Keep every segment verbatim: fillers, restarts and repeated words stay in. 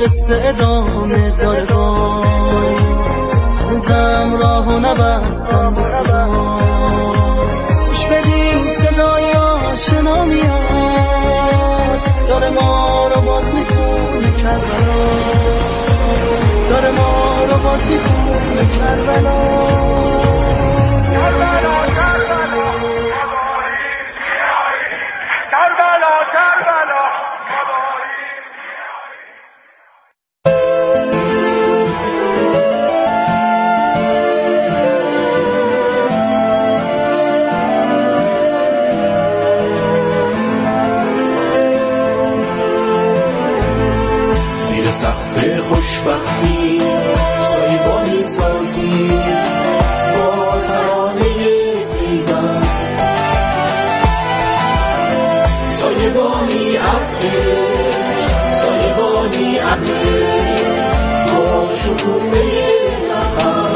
قصه ادامه داره وای هنوزم راهو نبستم گوش بدین صدای آشنا میاد داره ما رو باز میخونه کربلا داره ما رو باز میخونه کربلا کربلا کربلا کربلا کربلا زیر سقف خوشبختی سایبانی سازی با ترانه پیوند سایبانی از عشق سایبانی از با شکوه لبخند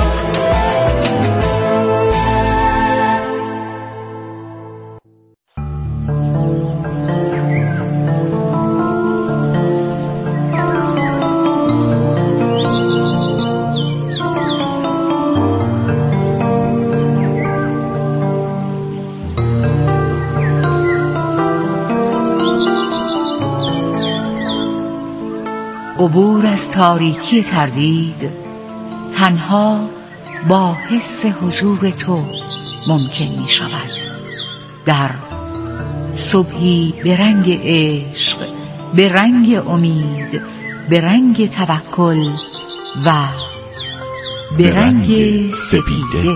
عبور از تاریکی تردید تنها با حس حضور تو ممکن می شود. در صبحی به رنگ عشق، به رنگ امید، به رنگ توکل و به رنگ سپیده.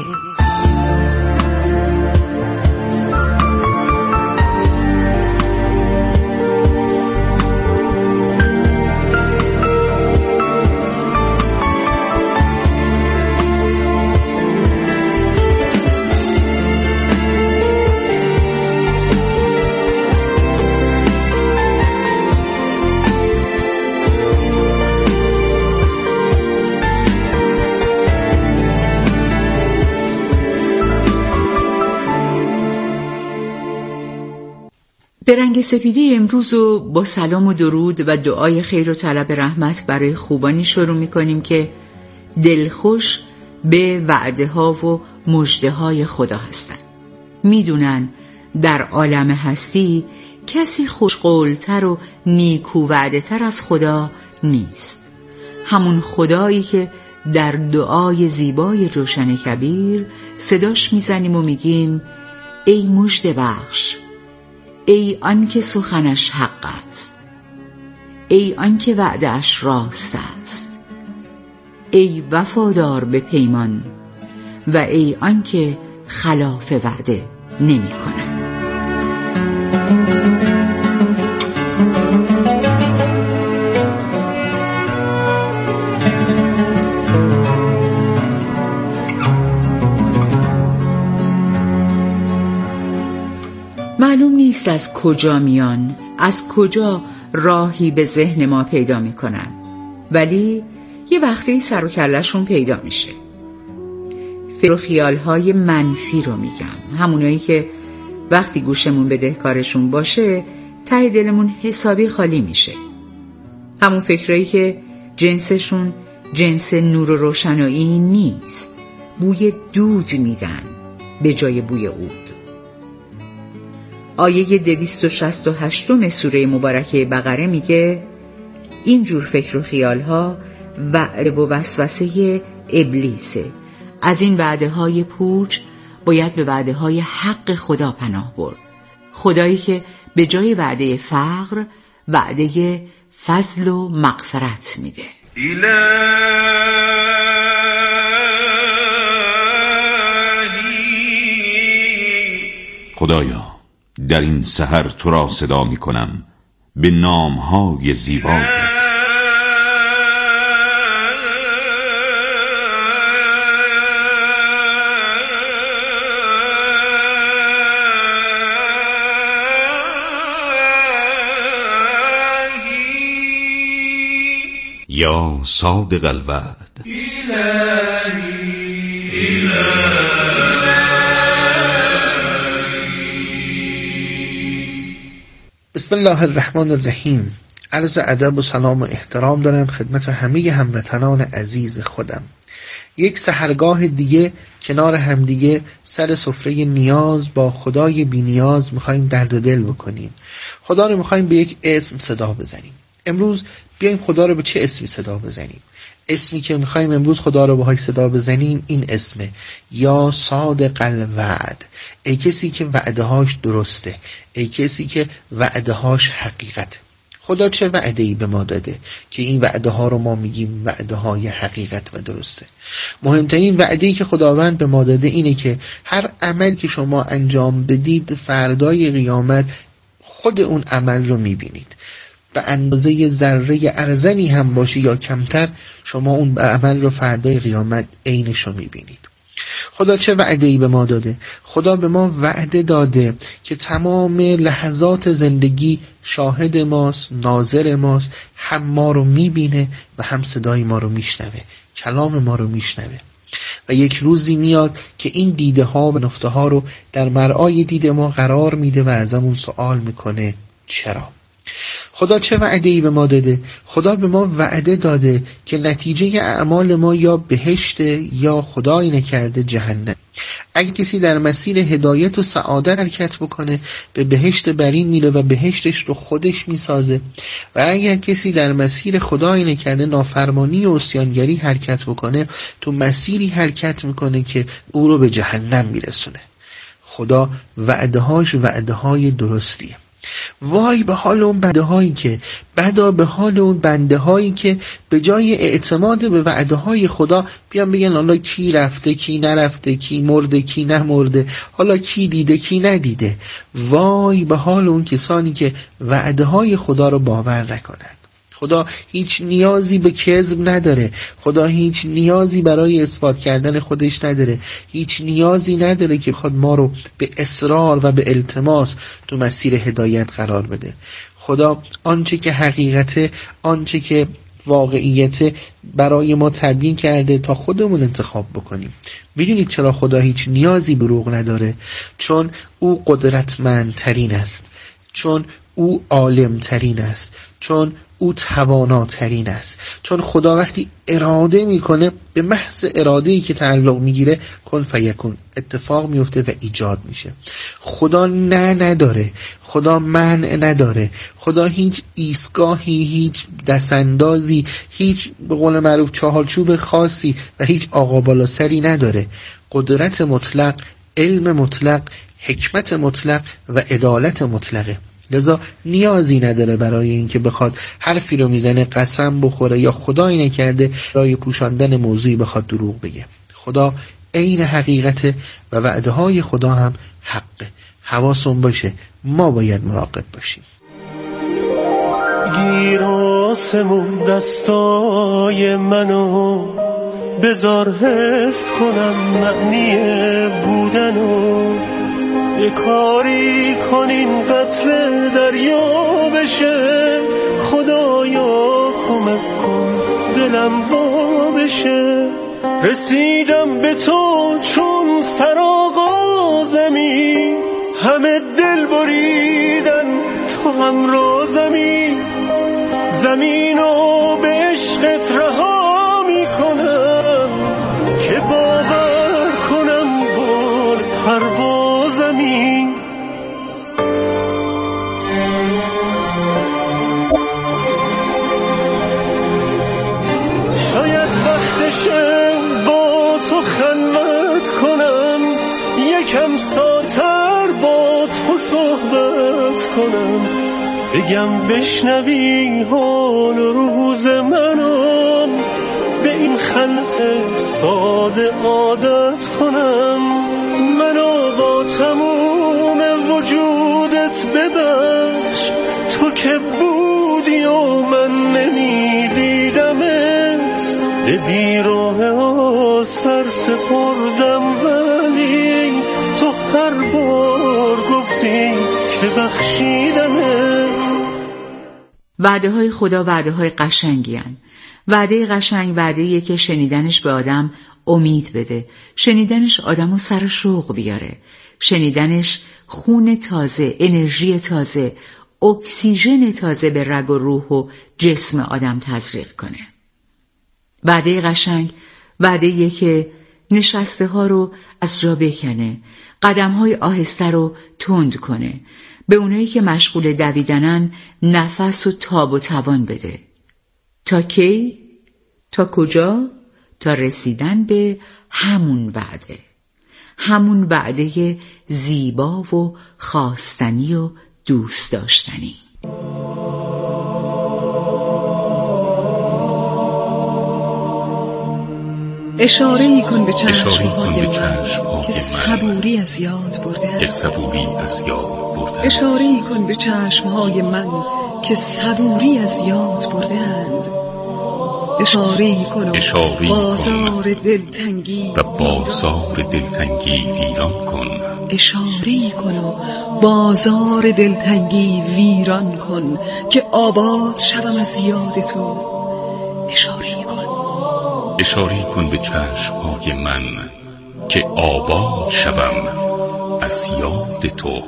به رنگ سپیده امروز رو با سلام و درود و دعای خیر و طلب رحمت برای خوبانی شروع می کنیم که دلخوش به وعده ها و مژده های خدا هستند. می دونن در عالم هستی کسی خوشقولتر و نیکو وعده تر از خدا نیست. همون خدایی که در دعای زیبای جوشن کبیر صداش میزنیم و میگیم ای مژده بخش، ای آن که سخنش حق است، ای آن که وعده‌اش راست است، ای وفادار به پیمان و ای آن که خلاف وعده نمی کند. معلوم نیست از کجا میان، از کجا راهی به ذهن ما پیدا میکنن، ولی یه وقتی سر و کله‌شون پیدا میشه. فکر و خیالهای منفی رو میگم، همونایی که وقتی گوشمون بدهکارشون باشه ته دلمون حسابی خالی میشه. همون فکرایی که جنسشون جنس نور و روشنایی نیست، بوی دود میدن به جای بوی عود. آیه دویست و شصت و هشت سوره مبارکه بقره میگه این جور فکر و خیالها وعده و وسوسه ابلیسه. از این وعده های پوچ باید به وعده های حق خدا پناه برد. خدایی که به جای وعده فقر وعده فضل و مغفرت میده. خدایا در این سحر تو را صدا می کنم به نامهای زیبایت. یا صادق الوعد. بسم الله الرحمن الرحیم. عرض ادب و سلام و احترام دارم خدمت همه هموطنان عزیز خودم. یک سحرگاه دیگه کنار همدیگه سر سفره نیاز با خدای بی نیاز میخوایم درد دل بکنیم. خدا رو میخوایم به یک اسم صدا بزنیم. امروز بیایم خدا رو به چه اسمی صدا بزنیم؟ اسمی که میخوایم امروز خدا رو باهاش صدا بزنیم این اسمه: یا صادق الوعد. ای کسی که وعده هاش درسته، ای کسی که وعده هاش حقیقت. خدا چه وعده ای به ما داده که این وعده ها رو ما میگیم وعده های حقیقت و درسته؟ مهمترین وعده ای که خداوند به ما داده اینه که هر عمل که شما انجام بدید فردای قیامت خود اون عمل رو میبینید. به اندازه ذره ارزنی هم باشه یا کمتر، شما اون عمل رو فردای قیامت عینش رو میبینید. خدا چه وعده ای به ما داده؟ خدا به ما وعده داده که تمام لحظات زندگی شاهد ماست، ناظر ماست، هم ما رو میبینه و هم صدای ما رو میشنوه، کلام ما رو میشنوه. و یک روزی میاد که این دیده ها و نفته ها رو در مرآی دید ما قرار میده و ازمون سوال میکنه چرا؟ خدا چه وعده ای به ما داده؟ خدا به ما وعده داده که نتیجه اعمال ما یا بهشت یا خدای نکرده جهنم. اگه کسی در مسیر هدایت و سعادت حرکت بکنه به بهشت برین میره و بهشتش رو خودش میسازه، و اگر کسی در مسیر خدای نکرده نافرمانی و عصیانگری حرکت بکنه تو مسیری حرکت میکنه که او رو به جهنم میرسونه. خدا وعده هاش وعده های درستیه. وای به حال اون بنده هایی که بدا به حال اون بنده هایی که به جای اعتماد به وعده های خدا بیان بگن حالا کی رفته کی نرفته، کی مرده کی نمرده، حالا کی دیده کی ندیده. وای به حال اون کسانی که وعده های خدا رو باور نکنند. خدا هیچ نیازی به کذب نداره. خدا هیچ نیازی برای اثبات کردن خودش نداره. هیچ نیازی نداره که خود ما رو به اصرار و به التماس تو مسیر هدایت قرار بده. خدا آنچه که حقیقته، آنچه که واقعیت برای ما تبیین کرده تا خودمون انتخاب بکنیم. میدونید چرا خدا هیچ نیازی به روغ نداره؟ چون او قدرتمندترین است، چون او عالمترین است، چون او تواناترین است. چون خدا وقتی اراده میکنه به محض اراده‌ای که تعلق میگیره کن فیکون اتفاق میفته و ایجاد میشه. خدا نه نداره، خدا منع نداره، خدا هیچ ایستگاهی، هیچ دستاندازی، هیچ به قول معروف چهارچوب خاصی و هیچ آقا بالا سری نداره. قدرت مطلق، علم مطلق، حکمت مطلق و عدالت مطلقه. لذا نیازی نداره برای اینکه بخواد حرفی رو میزنه قسم بخوره یا خدایی نکرده برای پوشاندن موضوعی بخواد دروغ بگه. خدا عین حقیقته و وعده های خدا هم حقه. حواسون باشه، ما باید مراقب باشیم. گیر آسمون دستای منو بذار حس کنم معنی بودنو، یه کاری کنین قطره دریا بشه، خدایا کمک کن دلم وا بشه. رسیدم به تو چون سرآغازمی، همه دل بریدن تو همرازمی، زمینو به عشقت رها میکنم که باور کنم بال پروازمی. شاید وقتشه با تو خلوت کنم، یکم ساتر با تو صحبت کنم، بگم بشنوی حال و روز منو، به این خلط ساده عادت کنم. منو با تموم وجودت ببخش، تو که بودی و من نمیدیدمت، به بیراه آسر سپردم ولی تو هر بار گفتی که بخشیدمت. وعده های خدا وعده های قشنگی هن. وعده قشنگ وعده‌ایه که شنیدنش به آدم امید بده، شنیدنش آدمو سر شوق بیاره، شنیدنش خون تازه، انرژی تازه، اکسیژن تازه به رگ و روح و جسم آدم تزریق کنه. وعده قشنگ وعده‌ایه که نشسته ها رو از جا بکنه، قدم های آهسته رو تند کنه، به اونایی که مشغول دویدنن نفس و تاب و توان بده. تا کی؟ تا کجا؟ تا رسیدن به همون وعده، همون وعده زیبا و خواستنی و دوست داشتنی. اشاره ای کن به اشاره چشمهای کن به من چشمهای که صبوری از یاد برده که صبوری از یاد برده اشاره ای کن به چشمهای من که صبوری از یاد برده اند. اشاره ای کن و اشاره بازار دلتنگی و بازار دلتنگی ویران کن. اشاره ای کن و بازار دلتنگی ویران کن که آباد شدم از یاد تو. اشاره ای کن اشاره کن به چشمهای من که آباد شوم از یاد تو.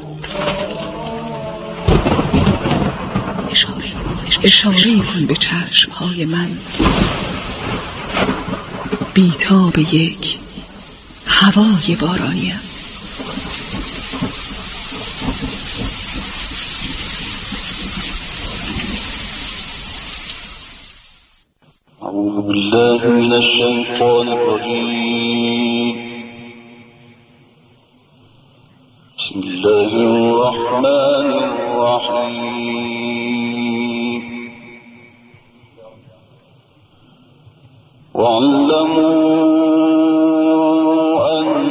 اشاره اشاره کن به چشمهای من بیتاب یک هوای بارانیم. أعوذ بالله من الشيطان الرجيم. بسم الله الرحمن الرحيم. واعلموا أن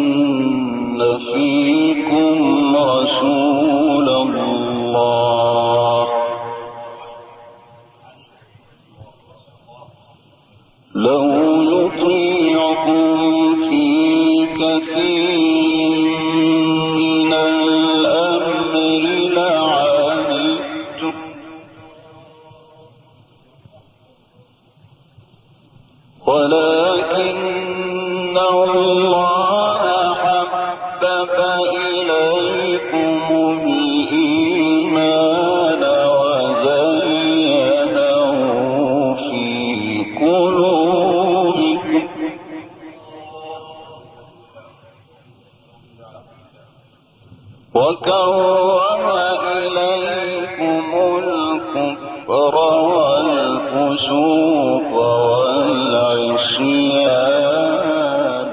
فيكم رسول الله لو يطيعكم في كثير من الأمر لعنتم ولكن الله حبب إليكم الإيمان وزينه في قلوبكم وكره إليكم الكفر والفسوق والعصيان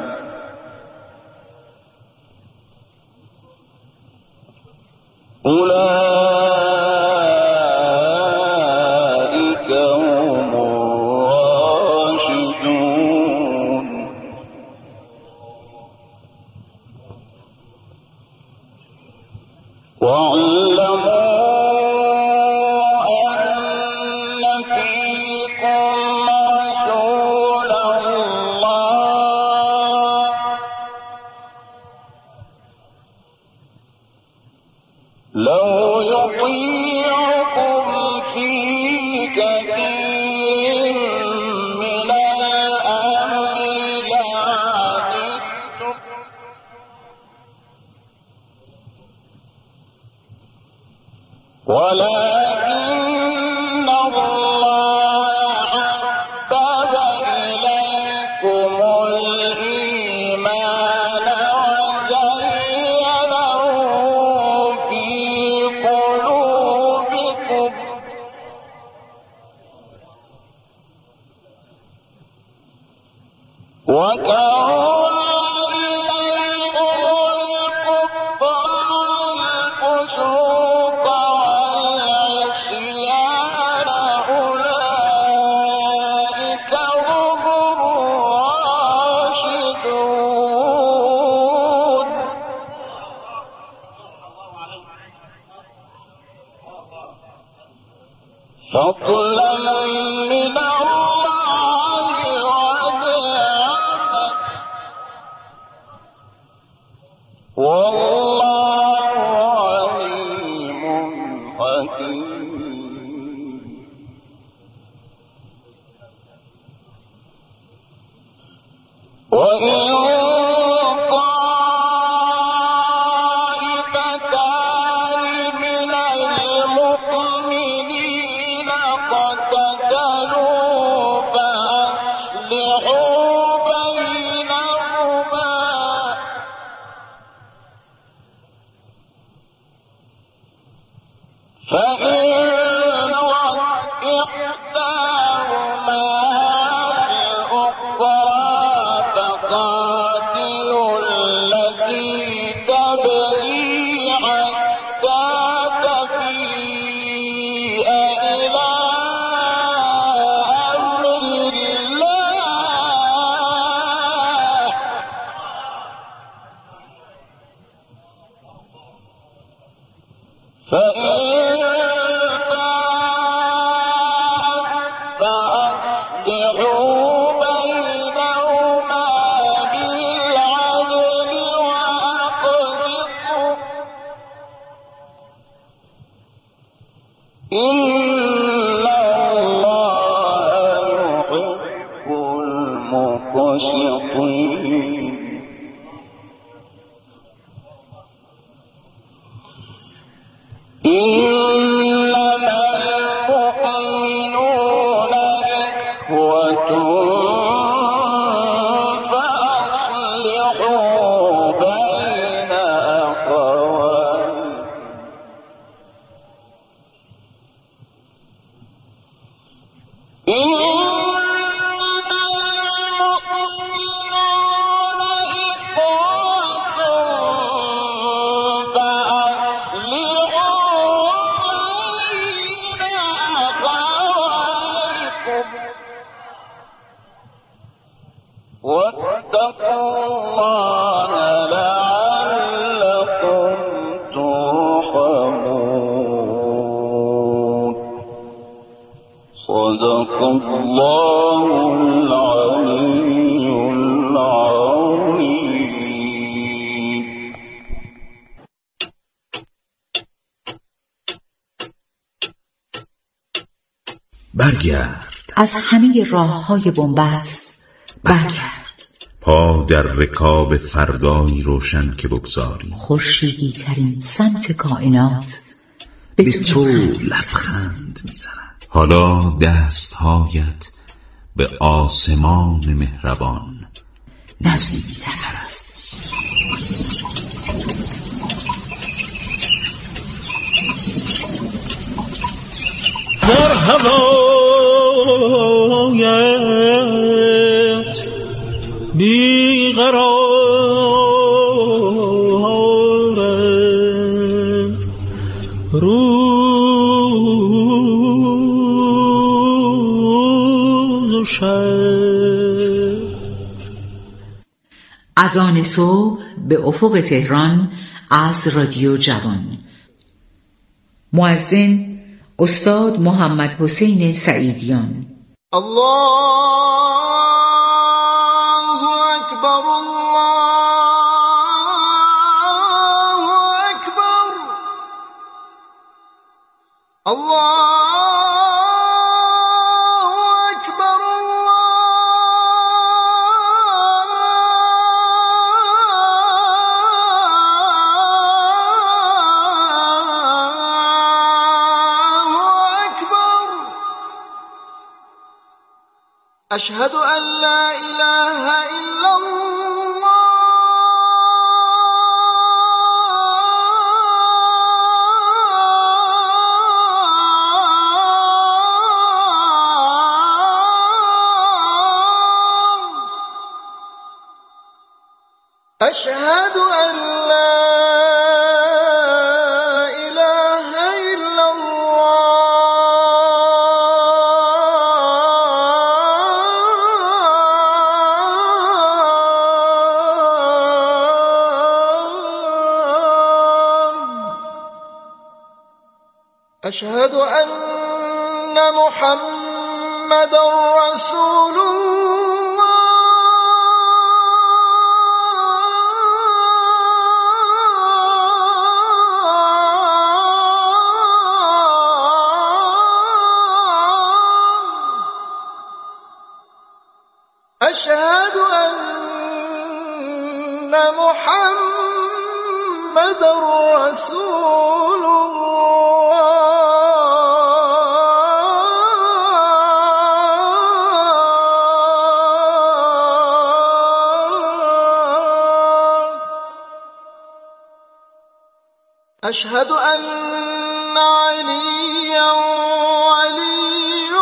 أولئك هم الراشدون. واعلموا أن فيكم رسول الله لو يطيعكم في كثير من الأمر لعنتم ولكن الله حبب إليكم الإيمان وزينه في قلوبكم وكره إليكم الكفر والفسوق والعصيان أولئك هم الراشدون. فضلا من الله ونعمة والله عليم حكيم. وإن طائفتان من المؤمنين فأصلحوا بينهما بالعدل وأقسطوا إن الله يحب المقسطين إنما المؤمنون إخوة فأصلحوا بين أخويكم واتقوا الله لعلكم ترحمون صدق الله العلي العظيم. برگرد از همه راه های بنبست برگرد. پا در رکاب فردایی روشن که بگذاری، خورشیدی ترین سمت کائنات به به تو تو می‌خندد. لبخند میزند. حالا دستهایت به آسمان مهربان نزدیکتر است. در هوایت بیقرارم روز و شب. از آن صبح به افق تهران از رادیو جوان. مؤذن استاد محمد حسین سعیدیان. الله أكبر الله أكبر الله أكبر الله أكبر أشهد أن لا إله إلا الله أشهد أن لا إله إلا الله أشهد أن محمدا رسول الله أشهد أن محمدا رسول الله أشهد أن عليا ولي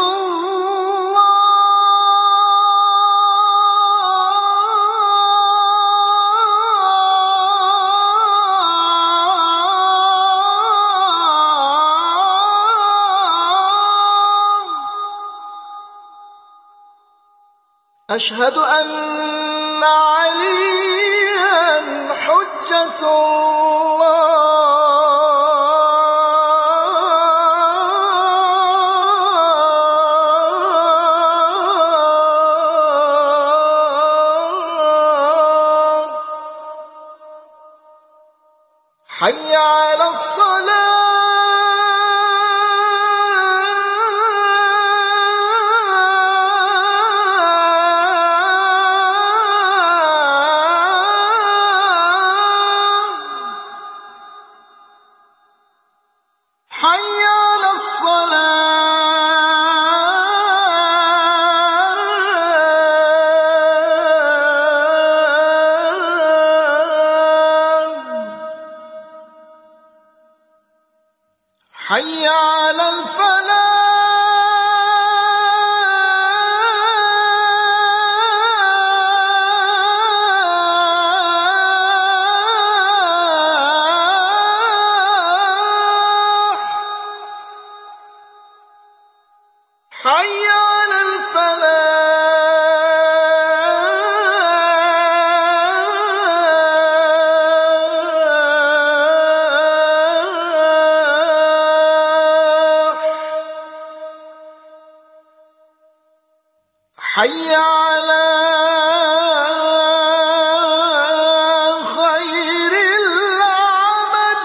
أشهد أن عليا حجة الله حي على حي على الفلاح حي على حي على خير العمل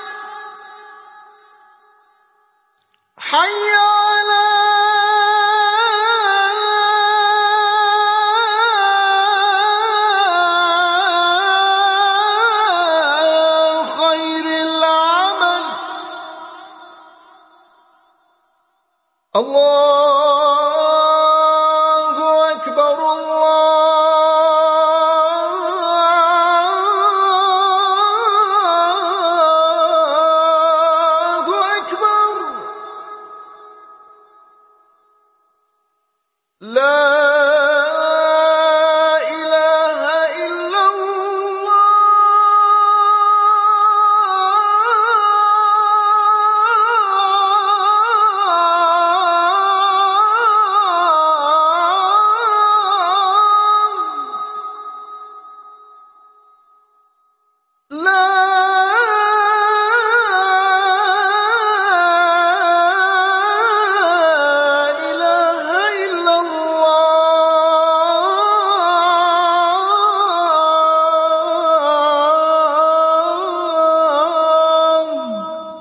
حي على خير العمل الله أكبر الله أكبر لا إله إلا لا إله إلا الله.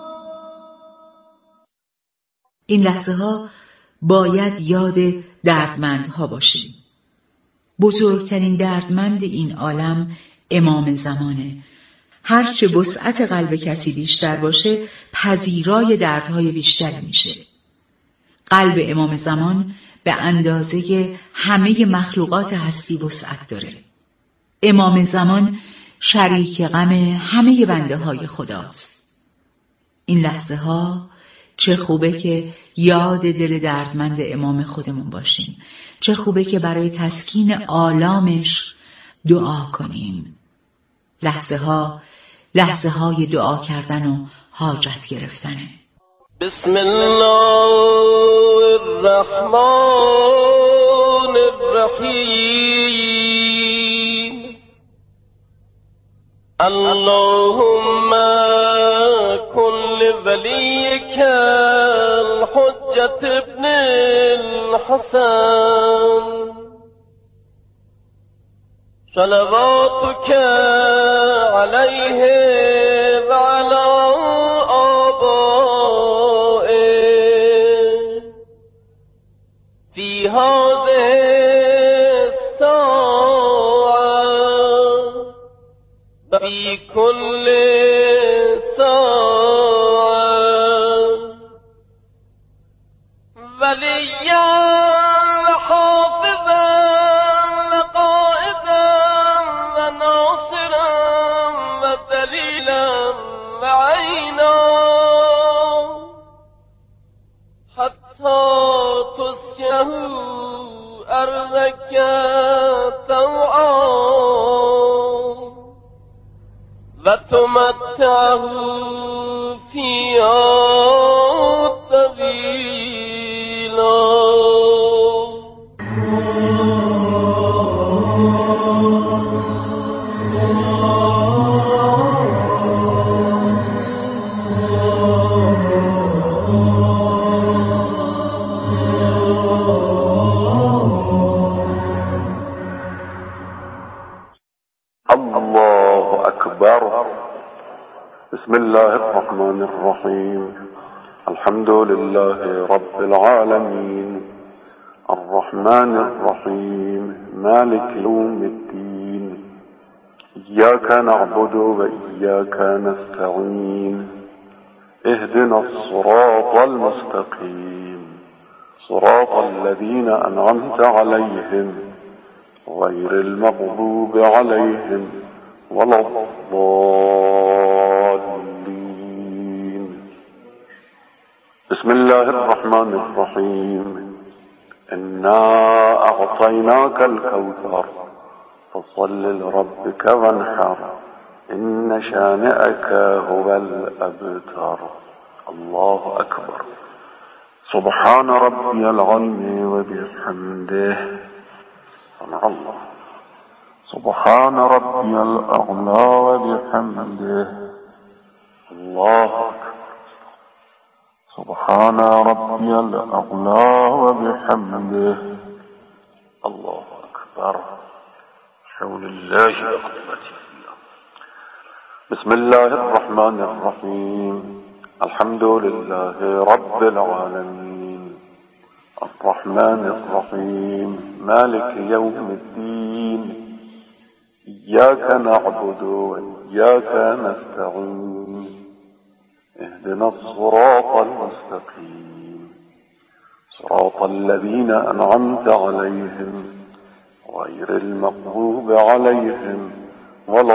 این لحظه ها باید یاد دردمندها باشیم. بزرگترین دردمند این عالم امام زمانه. هرچه وسعت قلب کسی بیشتر باشه، پذیرای دردهای بیشتری میشه. قلب امام زمان به اندازه همه مخلوقات هستی وسعت داره. امام زمان شریک غم همه بنده های خداست. این لحظه ها چه خوبه که یاد دل دردمند امام خودمون باشیم. چه خوبه که برای تسکین آلامش دعا کنیم. لحظه ها لحظه های دعا کردن و حاجت گرفتنه. بسم الله الرحمن الرحیم. اللهم كن لوليك الحجة ابن الحسن صلواتك عليه وعلى آبائه في هذه الساعة وفي كل ساعة وليا وحافظا وقائدا وناصرا ودليلا وعينا حتى تسكنه أرضك طوعا وتمتعه فيها طويلا. الله أكبر بسم الله الرحمن الرحيم. الحمد لله رب العالمين، الرحمن الرحيم، مالك يوم الدين، إياك نعبد وإياك نستعين، اهدنا الصراط المستقيم، صراط الذين أنعمت عليهم غير المغضوب عليهم ولا الضالين. بسم الله الرحمن الرحيم. إنا أعطيناك الكوثر فصل لربك وانحر إن شانئك هو الأبتر. الله أكبر. سبحان ربي العظيم وبحمده. سمع الله. سبحان ربي الأعلى وبحمده. الله أكبر. سبحان ربي الأعلى وبحمده. الله أكبر. حول الله وقوته. بسم الله الرحمن الرحيم. الحمد لله رب العالمين، الرحمن الرحيم، مالك يوم الدين، إياك نعبد وإياك نستعين، اهدنا الصراط المستقيم، صراط الذين أنعمت عليهم غير المغضوب عليهم ولا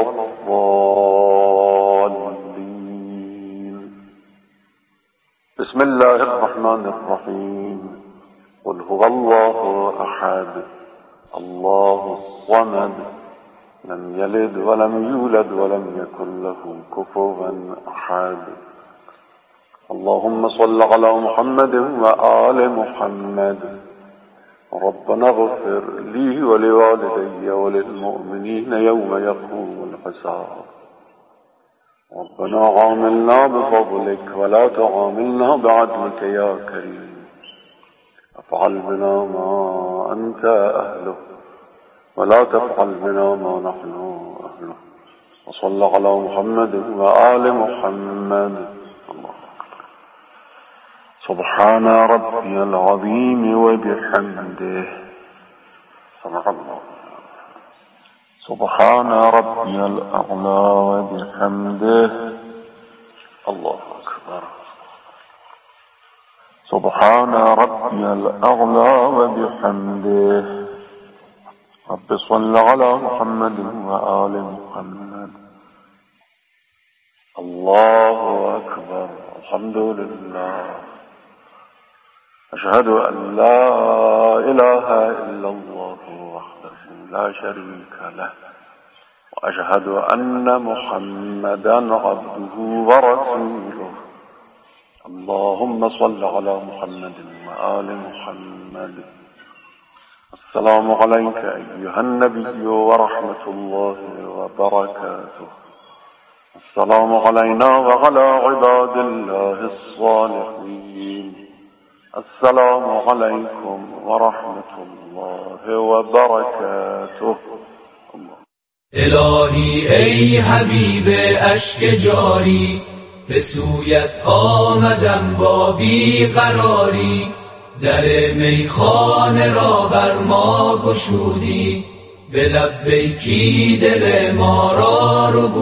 الضالين. بسم الله الرحمن الرحيم. قل هو الله أحد الله الصمد لم يلد ولم يولد ولم يكن له كفوا أحد. اللهم صل على محمد وآل محمد. ربنا اغفر لي ولوالدي وللمؤمنين يوم يقوم الحساب. ربنا عاملنا بفضلك ولا تعاملنا بعدلك يا كريم. افعل بنا ما أنت أهله ولا تفعل بنا ما نحن أهله. وصل على محمد وآل محمد. الله أكبر. سبحان ربي العظيم وبحمده. سمع الله. سبحان ربي الأعلى وبحمده. الله أكبر. سبحان ربي الأعلى وبحمده. رب صل على محمد وآل محمد. الله أكبر. الحمد لله. أشهد أن لا إله إلا الله وحده لا شريك له، وأشهد أن محمدا عبده ورسوله. اللهم صل على محمد وآل محمد. السلام عليك أيها النبي ورحمة الله وبركاته. السلام علينا وعلى عباد الله الصالحين. السلام عليكم ورحمة الله وبركاته. الهی ای حبیب اشک جاری، به سویت آمدم با بیقراری. در میخانه را بر ما گشودی، به لبیکی دل ما را ربودی.